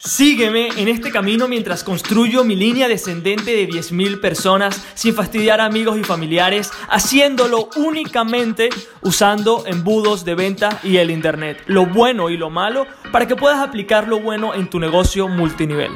Sígueme en este camino mientras construyo mi línea descendente de 10.000 personas sin fastidiar a amigos y familiares, haciéndolo únicamente usando embudos de venta y el internet, lo bueno y lo malo, para que puedas aplicar lo bueno en tu negocio multinivel.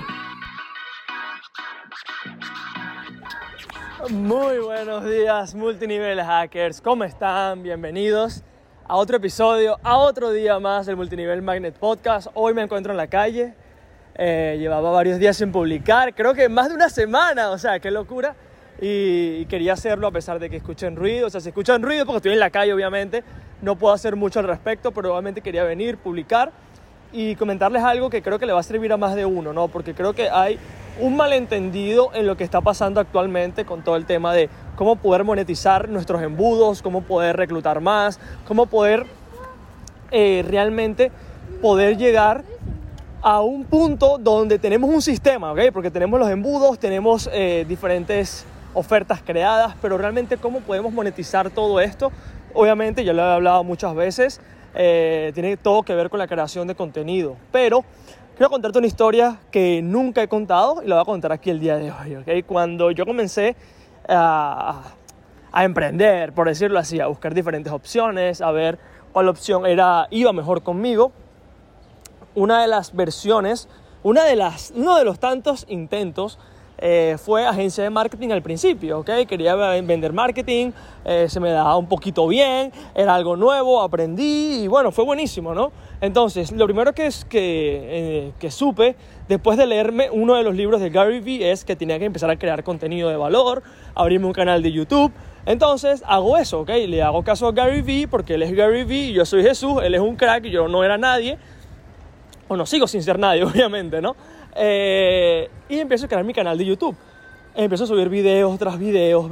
Muy buenos días, multinivel hackers, ¿cómo están? Bienvenidos a otro episodio, a otro día más del Multinivel Magnet Podcast. Hoy me encuentro en la calle. Llevaba varios días sin publicar, creo que más de una semana, o sea, qué locura. Y quería hacerlo a pesar de que escuchen ruido. O sea, si escuchan ruido porque estoy en la calle, obviamente, no puedo hacer mucho al respecto, pero obviamente quería venir, publicar y comentarles algo que creo que le va a servir a más de uno, ¿no? Porque creo que hay un malentendido en lo que está pasando actualmente con todo el tema de cómo poder monetizar nuestros embudos, cómo poder reclutar más, cómo poder realmente poder llegar a un punto donde tenemos un sistema, ¿ok? Porque tenemos los embudos, tenemos diferentes ofertas creadas, pero realmente cómo podemos monetizar todo esto. Obviamente, ya lo he hablado muchas veces, tiene todo que ver con la creación de contenido, pero quiero contarte una historia que nunca he contado y la voy a contar aquí el día de hoy, ¿ok? Cuando yo comencé a emprender, por decirlo así, a buscar diferentes opciones, a ver cuál opción iba mejor conmigo, una de las versiones, uno de los tantos intentos fue agencia de marketing al principio, ¿ok? Quería vender marketing, se me daba un poquito bien, era algo nuevo, aprendí y bueno, fue buenísimo, ¿no? Entonces, lo primero que supe después de leerme uno de los libros de Gary Vee es que tenía que empezar a crear contenido de valor, abrirme un canal de YouTube. Entonces, hago eso, ¿ok? Le hago caso a Gary Vee porque él es Gary Vee y yo soy Jesús, él es un crack y yo no era nadie. O no, sigo sin ser nadie, obviamente, ¿no? Y empiezo a crear mi canal de YouTube. Empiezo a subir videos tras videos,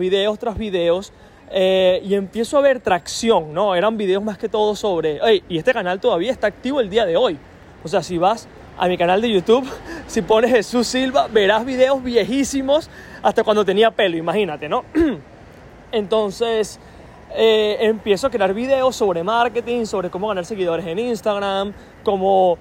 y empiezo a ver tracción, ¿no? Eran videos más que todo sobre... y este canal todavía está activo el día de hoy. O sea, si vas a mi canal de YouTube, si pones Jesús Silva, verás videos viejísimos hasta cuando tenía pelo, imagínate, ¿no? Entonces, empiezo a crear videos sobre marketing, sobre cómo ganar seguidores en Instagram, cómo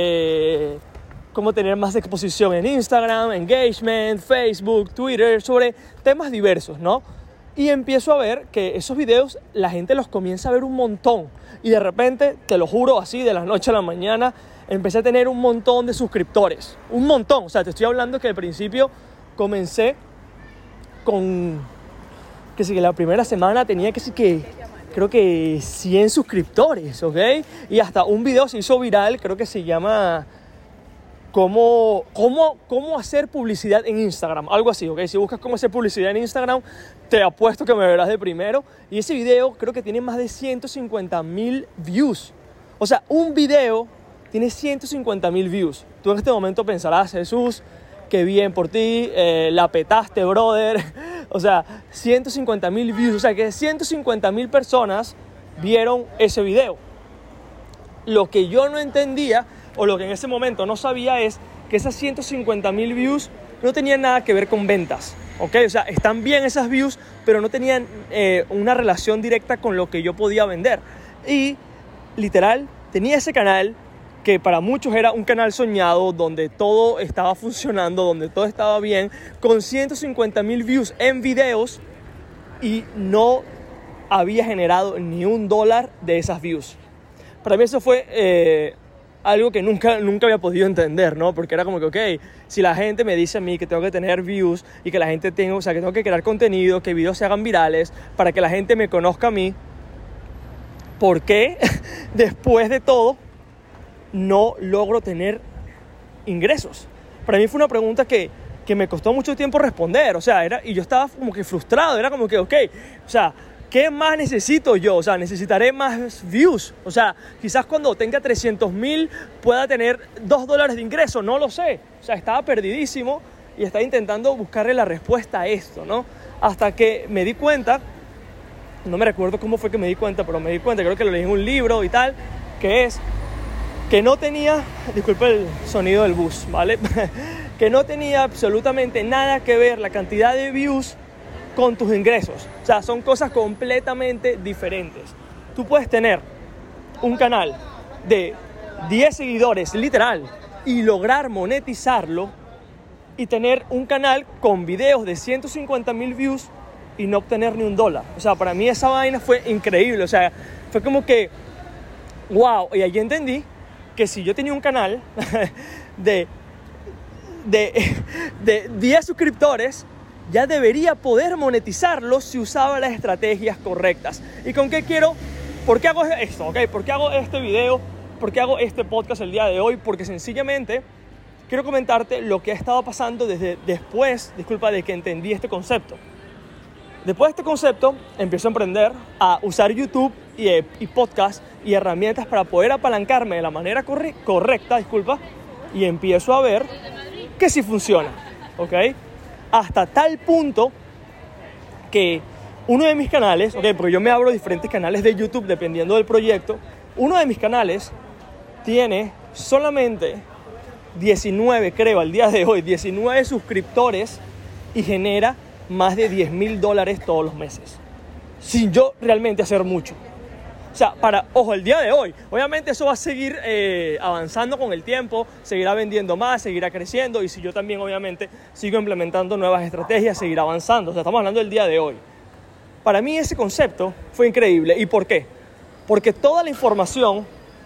tener más exposición en Instagram, engagement, Facebook, Twitter, sobre temas diversos, ¿no? Y empiezo a ver que esos videos la gente los comienza a ver un montón y de repente, te lo juro, así de la noche a la mañana empecé a tener un montón de suscriptores, un montón. O sea, te estoy hablando que al principio comencé con que la primera semana tenía creo que 100 suscriptores, ¿ok? Y hasta un video se hizo viral, creo que se llama ¿Cómo hacer publicidad en Instagram? Algo así, ¿ok? Si buscas cómo hacer publicidad en Instagram, te apuesto que me verás de primero. Y ese video creo que tiene más de 150,000 views. O sea, un video tiene 150,000 views. Tú en este momento pensarás, Jesús, qué bien por ti, la petaste, brother. O sea, 150,000 views, o sea que 150,000 personas vieron ese video. Lo que yo no entendía, o lo que en ese momento no sabía, es que esas 150,000 views no tenían nada que ver con ventas, ¿ok? O sea, están bien esas views, pero no tenían una relación directa con lo que yo podía vender. Y, literal, tenía ese canal que para muchos era un canal soñado, donde todo estaba funcionando, donde todo estaba bien, con 150,000 views en videos y no había generado ni $1 de esas views. Para mí eso fue algo que nunca había podido entender, ¿no? Porque era como que, ok, si la gente me dice a mí que tengo que tener views y que la gente que tengo que crear contenido, que videos se hagan virales para que la gente me conozca a mí, ¿por qué después de todo no logro tener ingresos? Para mí fue una pregunta que me costó mucho tiempo responder, o sea, y yo estaba como que frustrado, era como que, ok, o sea, ¿qué más necesito yo? O sea, necesitaré más views, o sea, quizás cuando tenga 300,000 pueda tener $2 de ingreso, no lo sé, o sea, estaba perdidísimo y estaba intentando buscarle la respuesta a esto, ¿no? Hasta que me di cuenta, no me recuerdo cómo fue que me di cuenta, pero me di cuenta, creo que lo leí en un libro y tal, que no tenía, disculpa el sonido del bus, ¿vale? Que no tenía absolutamente nada que ver la cantidad de views con tus ingresos. O sea, son cosas completamente diferentes. Tú puedes tener un canal de 10 seguidores, literal, y lograr monetizarlo y tener un canal con videos de 150,000 views y no obtener ni $1. O sea, para mí esa vaina fue increíble. O sea, fue como que, wow. Y ahí entendí que si yo tenía un canal de 10 suscriptores, ya debería poder monetizarlo si usaba las estrategias correctas. ¿Y con qué quiero? ¿Por qué hago esto? ¿Okay? ¿Por qué hago este video? ¿Por qué hago este podcast el día de hoy? Porque sencillamente quiero comentarte lo que ha estado pasando desde después, de que entendí este concepto. Después de este concepto, empiezo a aprender a usar YouTube y podcast y herramientas para poder apalancarme de la manera correcta, y empiezo a ver que sí funciona, ¿ok? Hasta tal punto que uno de mis canales, ¿ok? Porque yo me abro diferentes canales de YouTube dependiendo del proyecto, uno de mis canales tiene solamente 19, creo, al día de hoy, 19 suscriptores y genera más de $10,000 todos los meses, sin yo realmente hacer mucho. O sea, el día de hoy, obviamente eso va a seguir avanzando con el tiempo, seguirá vendiendo más, seguirá creciendo, y si yo también obviamente sigo implementando nuevas estrategias, seguirá avanzando. O sea, estamos hablando del día de hoy. Para mí ese concepto fue increíble. ¿Y por qué? Porque toda la información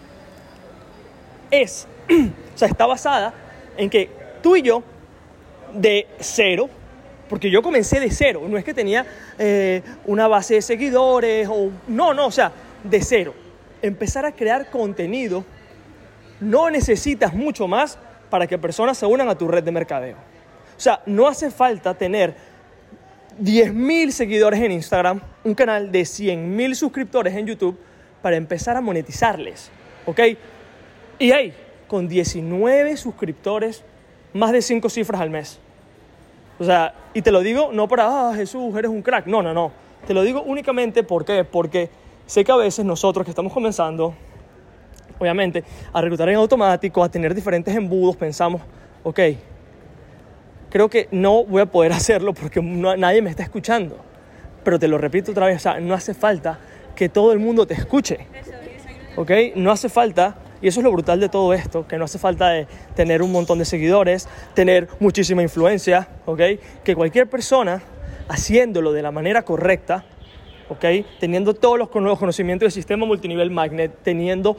está basada en que tú y yo, de cero, porque yo comencé de cero, no es que tenía una base de seguidores, o sea, de cero. Empezar a crear contenido, no necesitas mucho más para que personas se unan a tu red de mercadeo. O sea, no hace falta tener 10,000 seguidores en Instagram, un canal de 100,000 suscriptores en YouTube para empezar a monetizarles, ¿ok? Y ahí, con 19 suscriptores, más de 5 cifras al mes. O sea, y te lo digo no para, Jesús, eres un crack. No. Te lo digo únicamente porque sé que a veces nosotros que estamos comenzando, obviamente, a reclutar en automático, a tener diferentes embudos, pensamos, ok, creo que no voy a poder hacerlo porque nadie me está escuchando. Pero te lo repito otra vez, o sea, no hace falta que todo el mundo te escuche, ¿ok? No hace falta, y eso es lo brutal de todo esto, que no hace falta de tener un montón de seguidores, tener muchísima influencia, ¿ok? Que cualquier persona haciéndolo de la manera correcta, ¿ok? Teniendo todos los conocimientos del sistema multinivel magnet, teniendo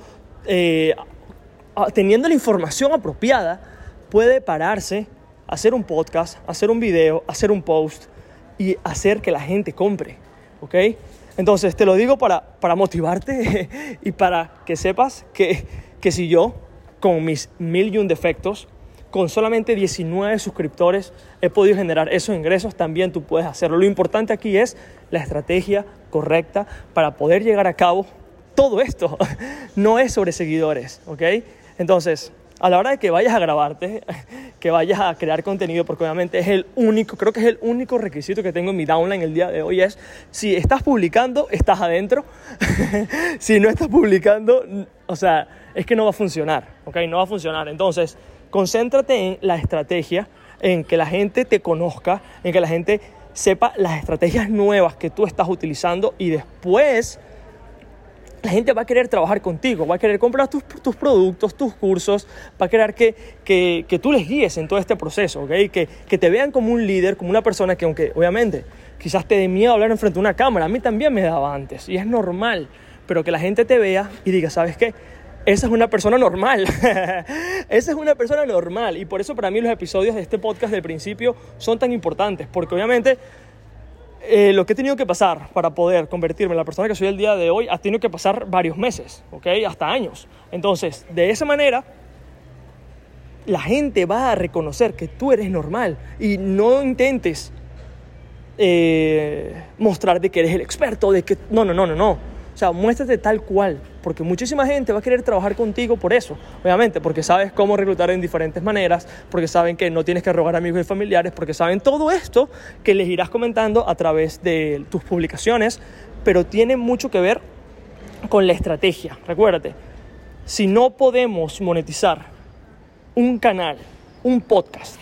la información apropiada, puede pararse, hacer un podcast, hacer un video, hacer un post y hacer que la gente compre, ¿ok? Entonces te lo digo para motivarte y para que sepas que si yo, con mis 1,000,000 defectos, con solamente 19 suscriptores, he podido generar esos ingresos, también tú puedes hacerlo. Lo importante aquí es la estrategia correcta para poder llegar a cabo todo esto. No es sobre seguidores, ¿ok? Entonces, a la hora de que vayas a grabarte, que vayas a crear contenido, porque obviamente creo que es el único requisito que tengo en mi downline el día de hoy, es si estás publicando, estás adentro. Si no estás publicando, o sea, es que no va a funcionar, ¿ok? No va a funcionar. Entonces, concéntrate en la estrategia, en que la gente te conozca, en que la gente sepa las estrategias nuevas que tú estás utilizando, y después la gente va a querer trabajar contigo, va a querer comprar tus productos, tus cursos, va a querer que tú les guíes en todo este proceso, ¿ok? Que te vean como un líder, como una persona que, aunque obviamente quizás te dé miedo hablar enfrente de una cámara, a mí también me daba antes, y es normal, pero que la gente te vea y diga, ¿sabes qué? Esa es una persona normal. Esa es una persona normal. Y por eso para mí los episodios de este podcast del principio son tan importantes. Porque obviamente lo que he tenido que pasar para poder convertirme en la persona que soy el día de hoy ha tenido que pasar varios meses, ¿ok? Hasta años. Entonces, de esa manera, la gente va a reconocer que tú eres normal. Y no intentes mostrar de que eres el experto, de que... No. O sea, muéstrate tal cual, porque muchísima gente va a querer trabajar contigo por eso, obviamente, porque sabes cómo reclutar en diferentes maneras, porque saben que no tienes que rogar amigos y familiares, porque saben todo esto que les irás comentando a través de tus publicaciones, pero tiene mucho que ver con la estrategia. Recuérdate, si no podemos monetizar un canal, un podcast,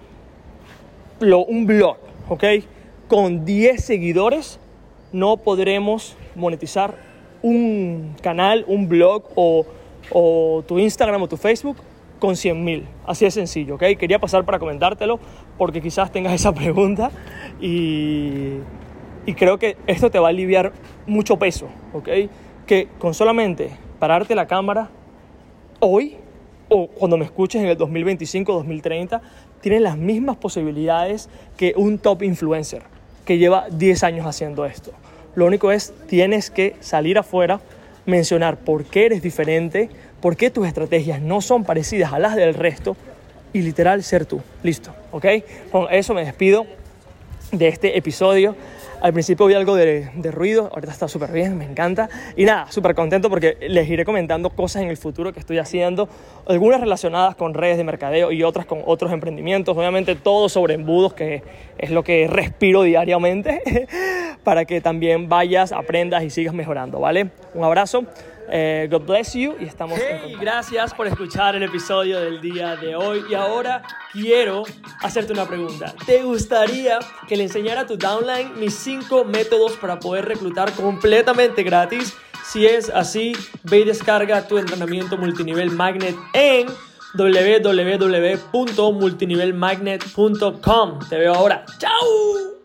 un blog, ¿ok? Con 10 seguidores, no podremos monetizar un canal, un blog o tu Instagram o tu Facebook con 100.000. Así de sencillo, ¿ok? Quería pasar para comentártelo porque quizás tengas esa pregunta y creo que esto te va a aliviar mucho peso, ¿ok? Que con solamente pararte la cámara hoy o cuando me escuches en el 2025, 2030, tienes las mismas posibilidades que un top influencer que lleva 10 años haciendo esto. Lo único es, tienes que salir afuera, mencionar por qué eres diferente, por qué tus estrategias no son parecidas a las del resto y literal ser tú. Listo, ¿ok? Con eso me despido de este episodio. Al principio vi algo de ruido, ahorita está súper bien, me encanta. Y nada, súper contento porque les iré comentando cosas en el futuro que estoy haciendo, algunas relacionadas con redes de mercadeo y otras con otros emprendimientos. Obviamente todo sobre embudos, que es lo que respiro diariamente, para que también vayas, aprendas y sigas mejorando, ¿vale? Un abrazo. God bless you y estamos en contacto. Gracias por escuchar el episodio del día de hoy y ahora quiero hacerte una pregunta. ¿Te gustaría que le enseñara a tu downline mis 5 métodos para poder reclutar completamente gratis? Si es así, ve y descarga tu entrenamiento multinivel Magnet en www.multinivelmagnet.com. Te veo ahora. ¡Chao!